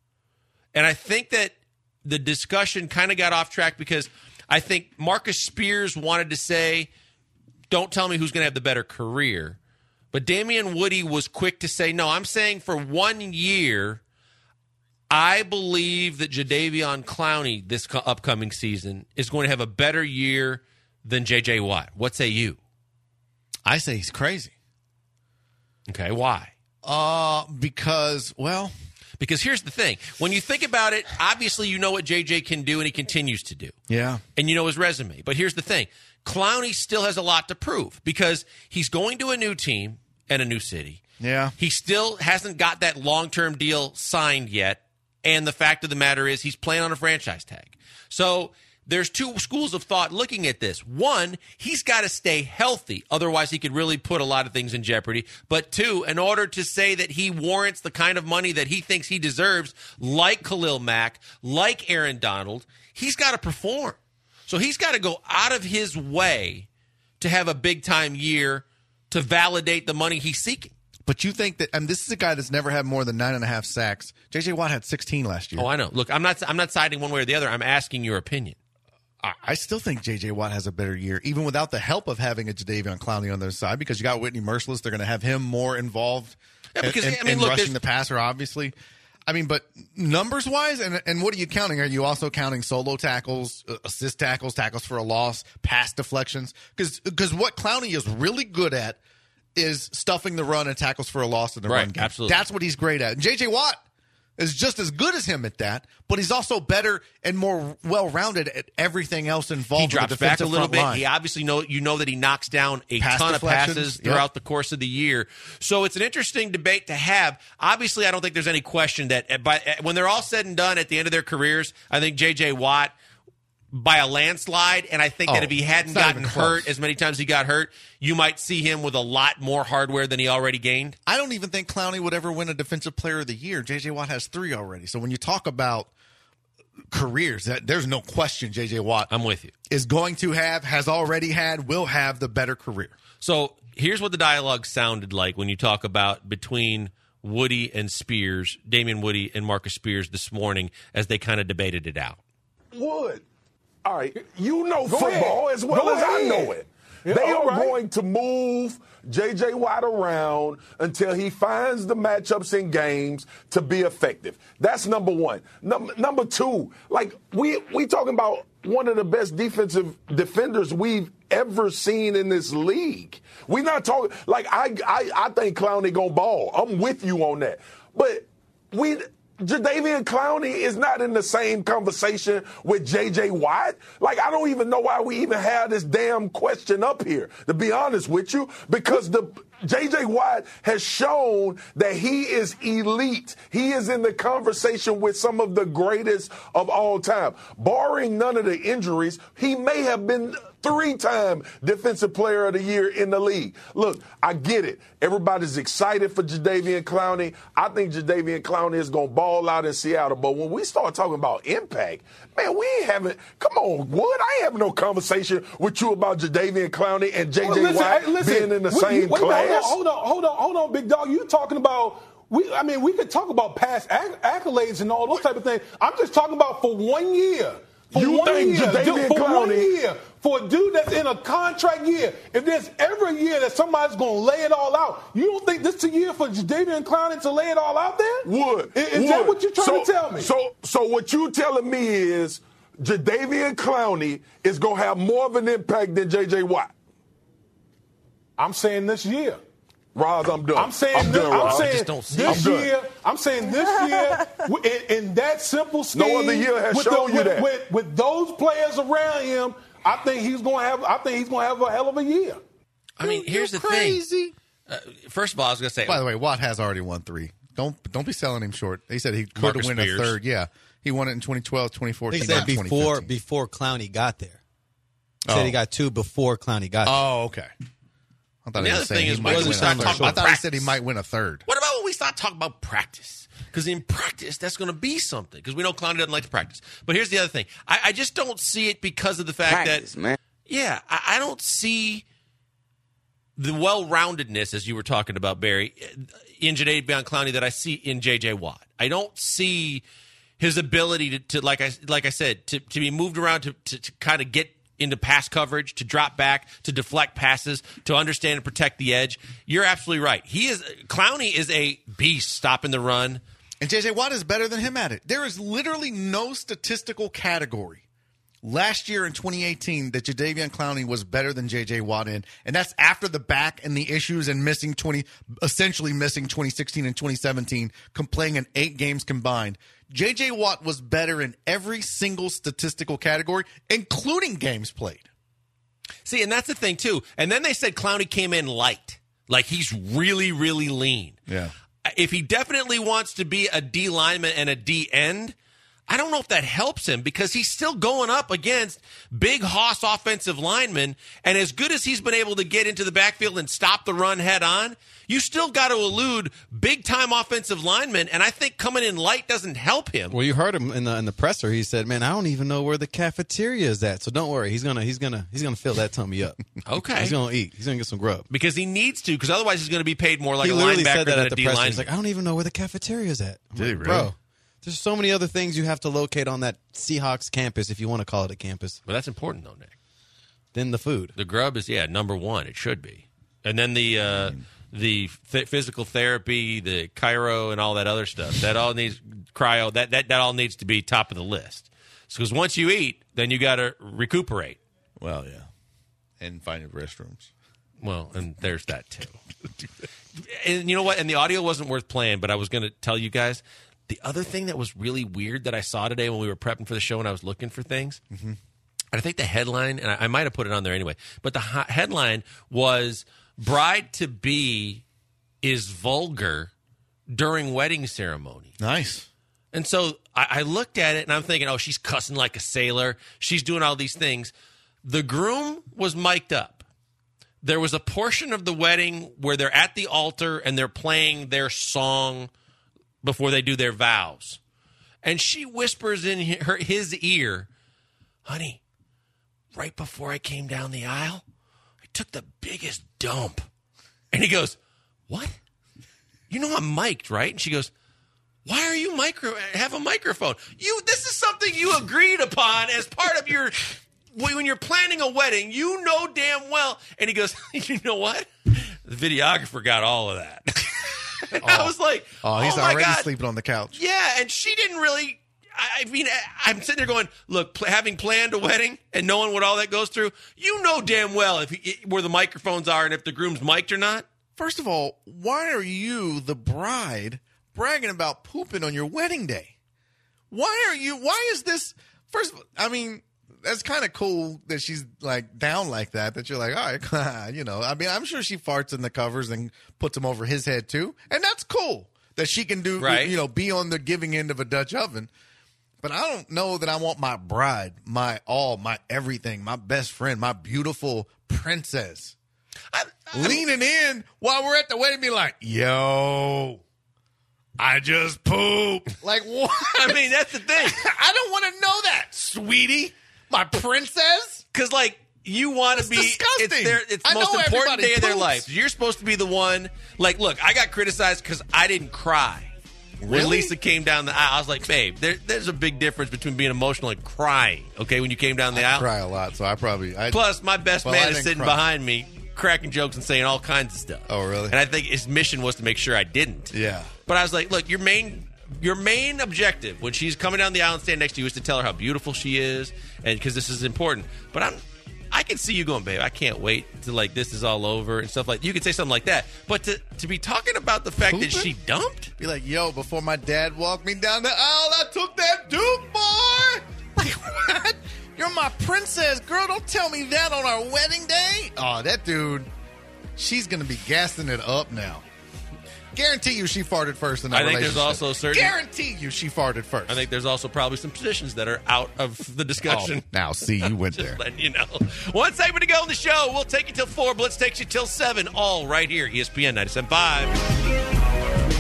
And I think that the discussion kind of got off track because I think Marcus Spears wanted to say, don't tell me who's going to have the better career. But Damian Woody was quick to say, no, I'm saying for one year, I believe that Jadeveon Clowney this co- upcoming season is going to have a better year than J J. Watt. What say you? I say he's crazy. Okay, why? Uh, because, well... Because here's the thing. When you think about it, obviously you know what J J can do, and he continues to do. Yeah. And you know his resume. But here's the thing. Clowney still has a lot to prove because he's going to a new team and a new city. Yeah. He still hasn't got that long-term deal signed yet. And the fact of the matter is he's playing on a franchise tag. So there's two schools of thought looking at this. One, he's got to stay healthy. Otherwise, he could really put a lot of things in jeopardy. But two, in order to say that he warrants the kind of money that he thinks he deserves, like Khalil Mack, like Aaron Donald, he's got to perform. So he's got to go out of his way to have a big-time year to validate the money he's seeking. But you think that, and this is a guy that's never had more than nine and a half sacks. J J. Watt had sixteen last year. Oh, I know. Look, I'm not I'm not siding one way or the other. I'm asking your opinion. I, I still think J J. Watt has a better year, even without the help of having a Jadeveon Clowney on their side, because you got Whitney Merciless. They're going to have him more involved yeah, because, in, I mean, in look, rushing the passer, obviously. I mean, but numbers-wise, and and what are you counting? Are you also counting solo tackles, assist tackles, tackles for a loss, pass deflections? Because what Clowney is really good at is stuffing the run and tackles for a loss in the right, run game. Absolutely. That's what he's great at. And J J. Watt is just as good as him at that, but he's also better and more well-rounded at everything else involved. He drops with the back a little front bit. line. He obviously know you know that he knocks down a Pass ton of passes yep. throughout the course of the year. So it's an interesting debate to have. Obviously, I don't think there's any question that by, when they're all said and done at the end of their careers, I think J J. Watt by a landslide, and I think oh, that if he hadn't gotten hurt as many times as he got hurt, you might see him with a lot more hardware than he already gained. I don't even think Clowney would ever win a Defensive Player of the Year. J J. Watt has three already. So when you talk about careers, that there's no question J J. Watt I'm with you. is going to have, has already had, will have the better career. So here's what the dialogue sounded like when you talk about between Woody and Spears, Damian Woody and Marcus Spears this morning as they kind of debated it out. Wood. All right, you know Go football ahead. as well Go as I ahead. know it. Yeah, they all are right. going to move J J. Watt around until he finds the matchups in games to be effective. That's number one. Number, number two, like we we talking about one of the best defensive defenders we've ever seen in this league. We're not talking like I I, I think Clowney gonna ball. I'm with you on that, but we. Jadeveon Clowney is not in the same conversation with J J. Watt. Like, I don't even know why we even have this damn question up here, to be honest with you, because the J J. Watt has shown that he is elite. He is in the conversation with some of the greatest of all time. Barring none of the injuries, he may have been three-time Defensive Player of the Year in the league. Look, I get it. Everybody's excited for Jadeveon Clowney. I think Jadeveon Clowney is going to ball out in Seattle. But when we start talking about impact, man, we ain't having – come on, Wood. I ain't having no conversation with you about Jadeveon Clowney and J J. Well, listen, Watt hey, listen, being in the we, same wait, class. Hold on, hold on, hold on, big dog. You talking about – We, I mean, we could talk about past acc- accolades and all those type of things. I'm just talking about for one year. For You one think year, Jadeveon for one Clowney- year, for a dude that's in a contract year, if there's every year that somebody's going to lay it all out, you don't think this is a year for Jadeveon Clowney to lay it all out there? Wood. Is, is Wood. that what you're trying so, to tell me? So, so what you telling me is Jadeveon Clowney is going to have more of an impact than J J. Watt? I'm saying this year. Roz, I'm done. I'm saying, I'm this, done, I'm Roz. saying Just don't see this it. I'm done. year. I'm saying this year, in, in that simple scheme, No other year has with, shown the, you with, that. With, with those players around him, I think he's going to have. I think he's going to have a hell of a year. I mean, here's the crazy. thing. Uh, first of all, I was going to say. By the way, Watt has already won three. Don't don't be selling him short. He said he could Marcus win Spears. a third. Yeah, he won it in twenty twelve, twenty fourteen, They said and before twenty fifteen. before Clowney got there. He Oh. said he got two before Clowney got there. Oh, okay. I thought And he the was other saying thing he is, might when we win a start third. talking I about thought he said practice- he might win a third. What about when we start talking about practice? Because in practice, that's going to be something. Because we know Clowney doesn't like to practice. But here's the other thing. I, I just don't see it because of the fact Practice, that, man. yeah, I, I don't see the well-roundedness, as you were talking about, Barry, in Jadeveon Clowney that I see in J J. Watt. I don't see his ability to, to like I like I said, to, to be moved around, to, to, to kind of get into pass coverage, to drop back, to deflect passes, to understand and protect the edge. You're absolutely right. He is Clowney is a beast stopping the run. And J J Watt is better than him at it. There is literally no statistical category last year in twenty eighteen that Jadeveon Clowney was better than J J Watt in, and that's after the back and the issues and missing twenty, essentially missing twenty sixteen and twenty seventeen, playing in eight games combined. J J Watt was better in every single statistical category, including games played. See, and that's the thing too. And then they said Clowney came in light, like he's really, really lean. Yeah. If he definitely wants to be a D lineman and a D end, I don't know if that helps him because he's still going up against big Hoss offensive linemen. And as good as he's been able to get into the backfield and stop the run head on, you still got to elude big time offensive linemen. And I think coming in light doesn't help him. Well, you heard him in the in the presser. He said, "Man, I don't even know where the cafeteria is at." So don't worry. He's gonna he's gonna he's gonna fill that tummy up. Okay. He's gonna eat. He's gonna get some grub Because he needs to, because otherwise he's going to be paid more like he a literally linebacker said that than at a the D presser. lineman. He's like, "I don't even know where the cafeteria is at." I'm Did he like, really? Bro, there's so many other things you have to locate on that Seahawks campus, if you want to call it a campus. But that's important, though, Nick. Then the food. The grub is, yeah, number one. It should be. And then the uh, the th- physical therapy, the chiro, and all that other stuff. That all needs cryo. That that, that all needs to be top of the list. Because once you eat, then you got to recuperate. Well, yeah. And find restrooms. Well, and there's that, too. And you know what? And the audio wasn't worth playing, but I was going to tell you guys. The other thing that was really weird that I saw today when we were prepping for the show and I was looking for things, mm-hmm. and I think the headline, and I, I might have put it on there anyway, but the ho- headline was bride-to-be is vulgar during wedding ceremony. Nice. And so I, I looked at it and I'm thinking, oh, she's cussing like a sailor. She's doing all these things. The groom was mic'd up. There was a portion of the wedding where they're at the altar and they're playing their song before they do their vows. And she whispers in her, his ear, honey, right before I came down the aisle, I took the biggest dump. And he goes, what? You know I'm mic'd, right? And she goes, why are you micro have a microphone? You this is something you agreed upon as part of your when you're planning a wedding. You know damn well. And he goes, you know what? The videographer got all of that. And I was like, oh, he's oh my already God. sleeping on the couch. Yeah, and she didn't really. I mean, I'm sitting there going, look, pl- having planned a wedding and knowing what all that goes through, you know damn well if he, where the microphones are and if the groom's mic'd or not. First of all, why are you, the bride, bragging about pooping on your wedding day? Why are you? Why is this? First of all, I mean, that's kind of cool that she's like down like that. That you're like, all right, you know. I mean, I'm sure she farts in the covers and puts them over his head too, and that's cool that she can do. Right. You know, be on the giving end of a Dutch oven. But I don't know that I want my bride, my all, my everything, my best friend, my beautiful princess, I, I, leaning in while we're at the wedding, be like, yo, I just pooped. Like, what? I mean, that's the thing. I don't want to know that, sweetie. My princess? Because, like, you want to be. disgusting. It's their. It's the I most know important everybody day of their poops. life. You're supposed to be the one. Like, look, I got criticized because I didn't cry. When Really? Lisa came down the aisle, I was like, babe, there, there's a big difference between being emotional and crying, okay, when you came down the I aisle. cry a lot, so I probably. I, Plus, my best Well, I man is didn't sitting cry. behind me, cracking jokes and saying all kinds of stuff. Oh, really? And I think his mission was to make sure I didn't. Yeah. But I was like, look, your main your main objective when she's coming down the aisle and standing next to you is to tell her how beautiful she is, and because this is important. But I'm, I can see you going, babe, I can't wait till like this is all over and stuff like. You could say something like that, but to to be talking about the fact that Pooping? she dumped. Be like, yo, before my dad walked me down the aisle, I took that duke, boy. Like, what? You're my princess, girl. Don't tell me that on our wedding day. Oh, that dude, she's going to be gassing it up now. Guarantee you she farted first in that I think there's relationship. also certain. Guarantee you she farted first. I think there's also probably some positions that are out of the discussion. Oh, now, see, you went Just there. letting you know. One segment to go in the show. We'll take you till four. Blitz takes you till seven. All right here, E S P N ninety-seven point five.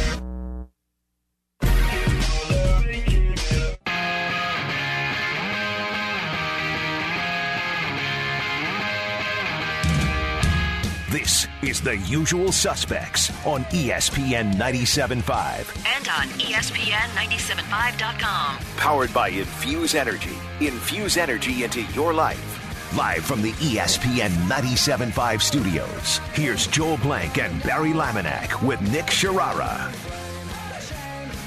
This is The Usual Suspects on E S P N ninety-seven point five. And on E S P N ninety-seven point five dot com. Powered by Infuse Energy. Infuse energy into your life. Live from the E S P N ninety-seven point five studios, here's Joel Blank and Barry Laminack with Nick Sharara.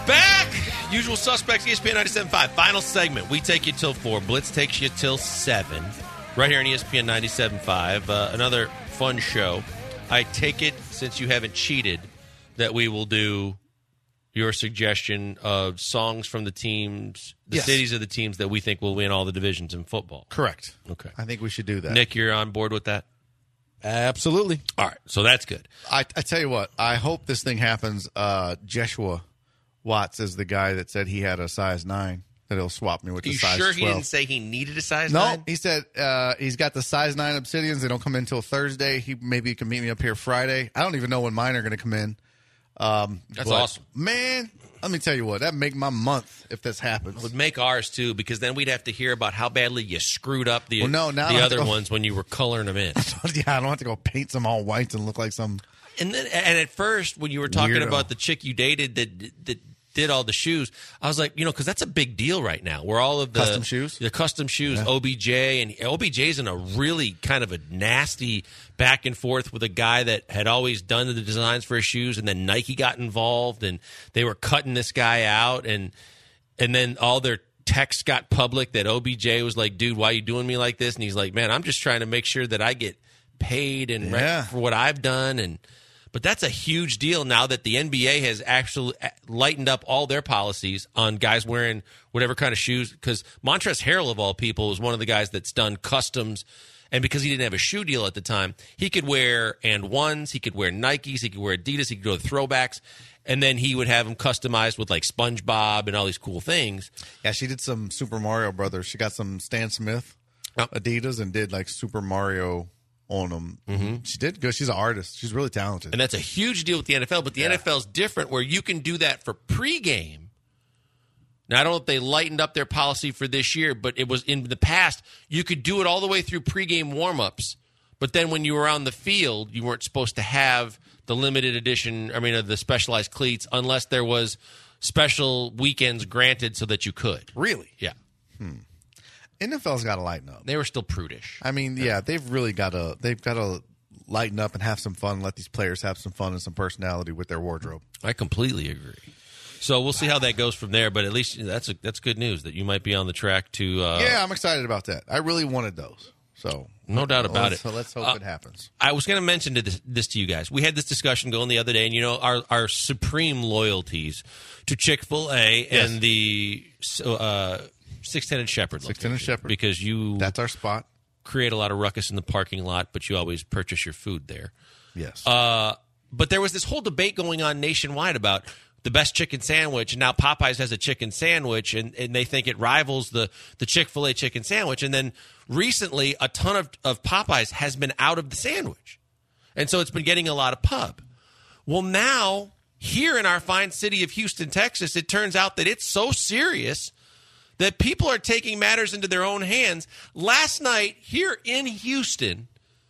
Back. Usual suspects, E S P N ninety-seven point five. Final segment. We take you till four. Blitz takes you till seven. Right here on E S P N ninety-seven point five. Uh, another fun show. I take it, since you haven't cheated, that we will do your suggestion of songs from the teams, the Yes. cities of the teams that we think will win all the divisions in football. Correct. Okay. I think we should do that. Nick, you're on board with that? Absolutely. All right, so that's good. I, I tell you what, I hope this thing happens. Uh, Joshua Watts is the guy that said he had a size nine, that he'll swap me with Are the you size sure twelve. he didn't say he needed a size No, nine? he said uh, he's got the size nine Obsidians. They don't come in until Thursday. He maybe can meet me up here Friday. I don't even know when mine are going to come in. Um, That's but, awesome. Man, let me tell you what, that'd make my month if this happens. It would make ours, too, because then we'd have to hear about how badly you screwed up the, Well, no, now I the don't have to other go- ones when you were coloring them in. Yeah, I don't have to go paint some all whites and look like some... And then, and at first, when you were talking Weirdo. about the chick you dated that that did all the shoes, I was like, you know, because that's a big deal right now. Where all of the Custom shoes? the custom shoes, Yeah. O B J, and O B J's in a really kind of a nasty back and forth with a guy that had always done the designs for his shoes, and then Nike got involved, and they were cutting this guy out, and and then all their texts got public that O B J was like, dude, why are you doing me like this? And he's like, man, I'm just trying to make sure that I get paid and rec- Yeah. for what I've done. And but that's a huge deal now that the N B A has actually lightened up all their policies on guys wearing whatever kind of shoes, because Montrezl Harrell, of all people, is one of the guys that's done customs. And because he didn't have a shoe deal at the time, he could wear and ones, he could wear Nikes, he could wear Adidas, he could go with throwbacks, and then he would have them customized with like SpongeBob and all these cool things. Yeah, she did some Super Mario Brothers. She got some Stan Smith Yep. Adidas and did like Super Mario on them. Mm-hmm. She did good. She's an artist. She's really talented. And that's a huge deal with the N F L, but the Yeah. N F L is different where you can do that for pregame. Now, I don't know if they lightened up their policy for this year, but it was in the past, you could do it all the way through pregame warmups. But then when you were on the field, you weren't supposed to have the limited edition, I mean, uh, the specialized cleats, unless there was special weekends granted so that you could. Really? Yeah. N F L's got to lighten up. They were still prudish. I mean, yeah, they've really got to. They've got to lighten up and have some fun. Let these players have some fun and some personality with their wardrobe. I completely agree. So we'll see how that goes from there, but at least that's a, that's good news that you might be on the track to. Uh, yeah, I'm excited about that. I really wanted those. So no doubt about let's, it. So let's hope Uh, it happens. I was going to mention to this, this to you guys. We had this discussion going the other day, and you know our our supreme loyalties to Chick-fil-A Yes. and the uh, six ten and Shepherd. six ten and location, Shepherd. because you That's our spot. create a lot of ruckus in the parking lot, but you always purchase your food there. Yes. Uh, but there was this whole debate going on nationwide about the best chicken sandwich, and now Popeyes has a chicken sandwich, and, and they think it rivals the, the Chick-fil-A chicken sandwich. And then recently, a ton of, of Popeyes has been out of the sandwich. And so it's been getting a lot of pub. Well, now, here in our fine city of Houston, Texas, it turns out that it's so serious that people are taking matters into their own hands. Last night, here in Houston,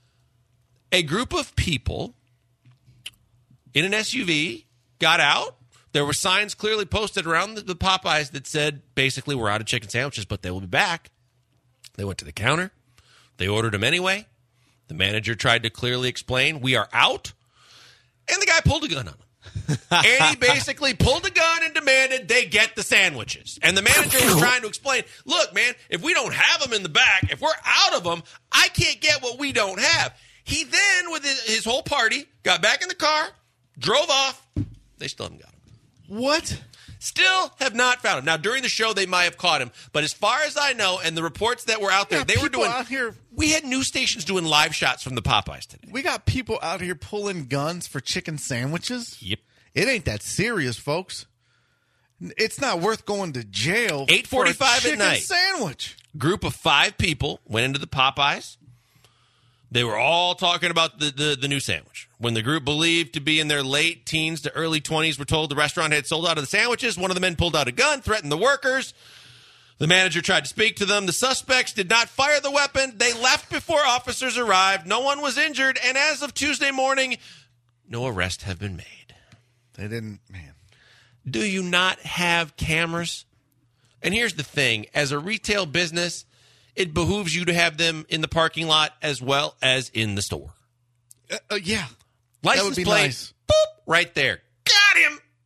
a group of people in an S U V got out. There were signs clearly posted around the, the Popeyes that said, basically, we're out of chicken sandwiches, but they will be back. They went to the counter. They ordered them anyway. The manager tried to clearly explain, we are out. And the guy pulled a gun on them. And he basically pulled a gun and demanded they get the sandwiches. And the manager was trying to explain, look, man, if we don't have them in the back, if we're out of them, I can't get what we don't have. He then, with his, his whole party, got back in the car, drove off. They still haven't got him. What? Still have not found him. Now, during the show, they might have caught him. But as far as I know, and the reports that were out there, Yeah, they were people doing. out here- We had news stations doing live shots from the Popeyes today. We got people out here pulling guns for chicken sandwiches. Yep. It ain't that serious, folks. It's not worth going to jail. eight forty-five for a at night. chicken sandwich. Group of five people went into the Popeyes. They were all talking about the, the, the new sandwich. When the group believed to be in their late teens to early twenties were told the restaurant had sold out of the sandwiches, one of the men pulled out a gun, threatened the workers. The manager tried to speak to them. The suspects did not fire the weapon. They left before officers arrived. No one was injured. And as of Tuesday morning, no arrests have been made. They didn't, man. Do you not have cameras? And here's the thing. As a retail business, it behooves you to have them in the parking lot as well as in the store. Uh, uh, yeah. License that would be plate, nice. boop, right there. Got him.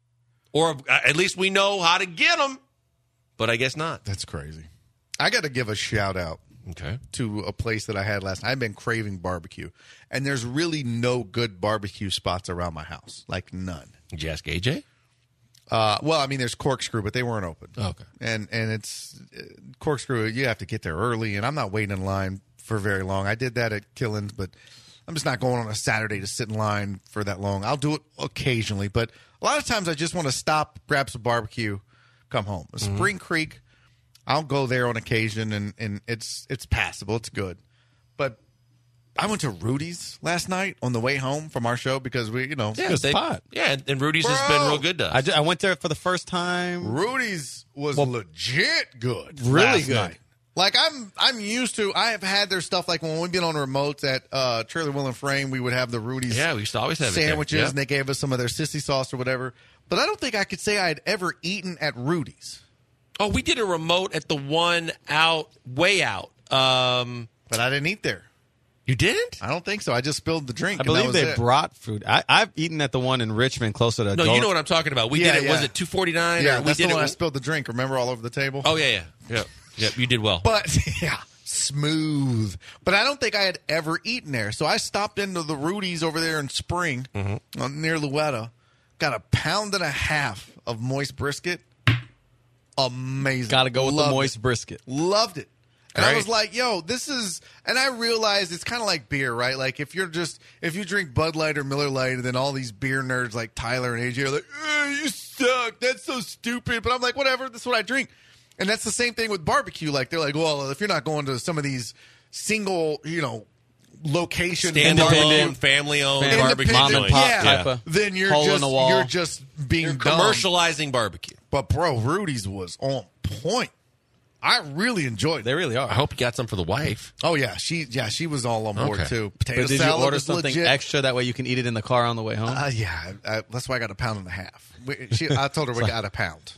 Or uh, at least we know how to get them, but I guess not. That's crazy. I got to give a shout out okay. to a place that I had last night. I've been craving barbecue, and there's really no good barbecue spots around my house, like none. Did you ask A J? Uh, well, I mean, there's Corkscrew, but they weren't open. Oh, okay. And and it's uh, Corkscrew. You have to get there early, and I'm not waiting in line for very long. I did that at Killins, but I'm just not going on a Saturday to sit in line for that long. I'll do it occasionally, but a lot of times I just want to stop, grab some barbecue, come home. Mm-hmm. Spring Creek, I'll go there on occasion, and, and it's it's passable. It's good. But I went to Rudy's last night on the way home from our show because we, you know, Yeah, Good they- spot. Yeah, and Rudy's Bro. has been real good to us. I, ju- I went there for the first time. Rudy's was legit good. Really last good. night. Like I'm I'm used to I have had their stuff like when we've been on remotes at uh Trailer Wheel and Frame, we would have the Rudy's Yeah, we used to always have it there. sandwiches Yep. and they gave us some of their sissy sauce or whatever. But I don't think I could say I had ever eaten at Rudy's. Oh, we did a remote at the one out, way out. Um, but I didn't eat there. You didn't? I don't think so. I just spilled the drink. I and believe that was they it. brought food. I, I've eaten at the one in Richmond closer to. No, Gold- you know what I'm talking about. We Yeah, did it. Was yeah. it two forty-nine? Yeah, or we that's the did one it. I spilled the drink. Remember, all over the table. Oh yeah, yeah, yeah, yeah. You did well. But yeah, smooth. But I don't think I had ever eaten there. So I stopped into the Rudy's over there in Spring, Mm-hmm. uh, near Louetta. Got a pound and a half of moist brisket. Amazing. Got to go with Loved the moist it. brisket. Loved it. And I Great. was like, yo, this is, and I realized it's kind of like beer, right? Like if you're just, if you drink Bud Light or Miller Light, and then all these beer nerds like Tyler and A J are like, eh, you suck. That's so stupid. But I'm like, whatever. That's what I drink. And that's the same thing with barbecue. Like they're like, well, if you're not going to some of these single, you know, location Standalone, family-owned Family- barbecue mom and joints. pop yeah, type of then you're hole in just the wall. you're just being You're dumb. commercializing barbecue. But bro, Rudy's was on point. I really enjoyed it. They really are. I hope you got some for the wife. Oh yeah, she yeah she was all on board Okay. too. Potato But did you salad order was something legit. extra that way you can eat it in the car on the way home? Uh, yeah, I, that's why I got a pound and a half. We, she, I told her we got a pound.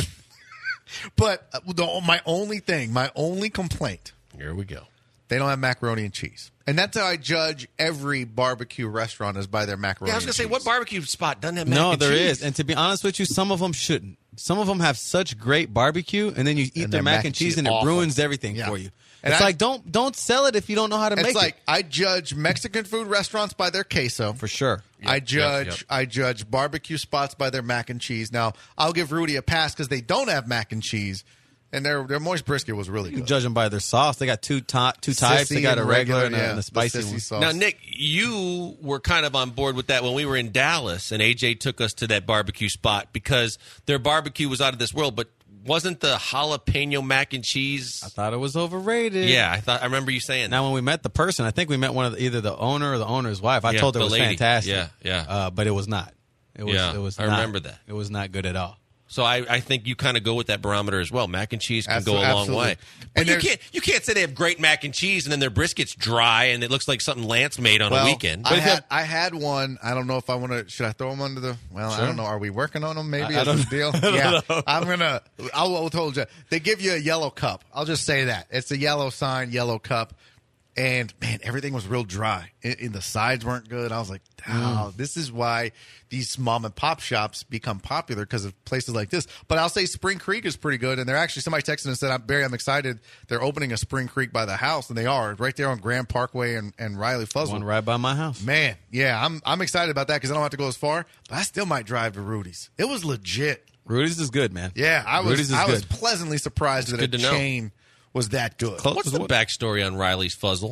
But uh, the, my only thing, my only complaint, Here we go. they don't have macaroni and cheese, and that's how I judge every barbecue restaurant is by their macaroni. Yeah, I was gonna and say, cheese. what barbecue spot doesn't have mac no, and there cheese? is. And to be honest with you, some of them shouldn't. Some of them have such great barbecue, and then you eat And their mac and cheese, and it awful. ruins everything Yeah. for you. And it's I- like don't don't sell it if you don't know how to It's make like it. I judge Mexican food restaurants by their queso. For sure. I Yep, judge yep, yep. I judge barbecue spots by their mac and cheese. Now I'll give Rudy a pass because they don't have mac and cheese, and their their moist brisket was really You good. judge them by their sauce. They got two to- two types. Sissy They got a and regular, and, a, yeah, and the a spicy sissy one. sauce. Now, Nick, you were kind of on board with that when we were in Dallas, and A J took us to that barbecue spot because their barbecue was out of this world. But wasn't the jalapeno mac and cheese? I thought it was overrated. Yeah, I thought I remember you saying that. Now, when we met the person, I think we met one of the, either the owner or the owner's wife. I Yeah, told her the it was lady. fantastic. Yeah, yeah. Uh, but it was not. It was. Yeah, it was. I not- remember that. It was not good at all. So I, I think you kind of go with that barometer as well. Mac and cheese can go a Absol- long absolutely. way. And But you there's- can't you can't say they have great mac and cheese and then their brisket's dry and it looks like something Lance made on well, a weekend. I had, I had one. I don't know if I want to. Should I throw them under the? Well, I don't know. Are we working on them? Maybe I- I as don't- a deal. I don't yeah, know. I'm gonna. I'll, I'll told you they give you a yellow cup. I'll just say that it's a yellow sign, yellow cup. And man, everything was real dry. And, and the sides weren't good. I was like, oh, this is why these mom and pop shops become popular because of places like this. But I'll say Spring Creek is pretty good. And they're actually, somebody texted and said, I'm Barry, I'm excited. They're opening a Spring Creek by the house. And they are right there on Grand Parkway and, and Riley Fuzzle. One right by my house. Man, yeah, I'm I'm excited about that because I don't have to go as far. But I still might drive to Rudy's. It was legit. Rudy's is good, man. Yeah, I was Rudy's is I was good. pleasantly surprised that good a to know. chain was that good. Close. What's the What- backstory on Riley's Fuzzle?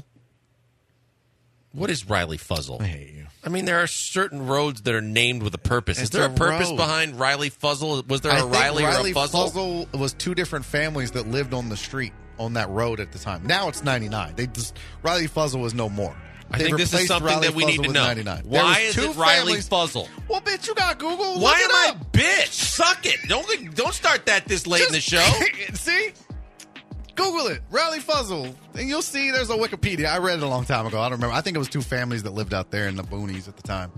What is Riley Fuzzle? I hate you. I mean, there are certain roads that are named with a purpose. Is It's there a a purpose road. behind Riley Fuzzle? Was there I a think Riley, Riley or a Fuzzle? Fuzzle was two different families that lived on the street on that road at the time. Now it's ninety-nine. They just Riley Fuzzle was no more. I They think this is replaced something Riley that we need Fuzzle to with know. ninety-nine. There Why was is two it Riley families- Fuzzle? Well, bitch, you got Google. Why Look am it I up. bitch? Suck it. Don't don't start that this late in the show. See? Google it. Riley Fuzzle. And you'll see there's a Wikipedia. I read it a long time ago. I don't remember. I think it was two families that lived out there in the boonies at the time.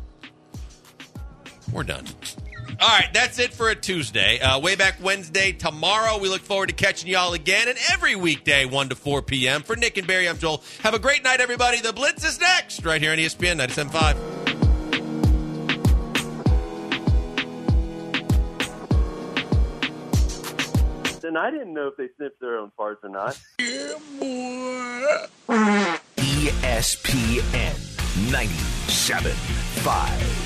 We're done. All right, that's it for a Tuesday. Uh, way back Wednesday. Tomorrow, we look forward to catching y'all again. And every weekday, one to four p.m. For Nick and Barry, I'm Joel. Have a great night, everybody. The Blitz is next, right here on E S P N ninety-seven point five. and I didn't know if they sniffed their own farts or not. E S P N ninety-seven point five.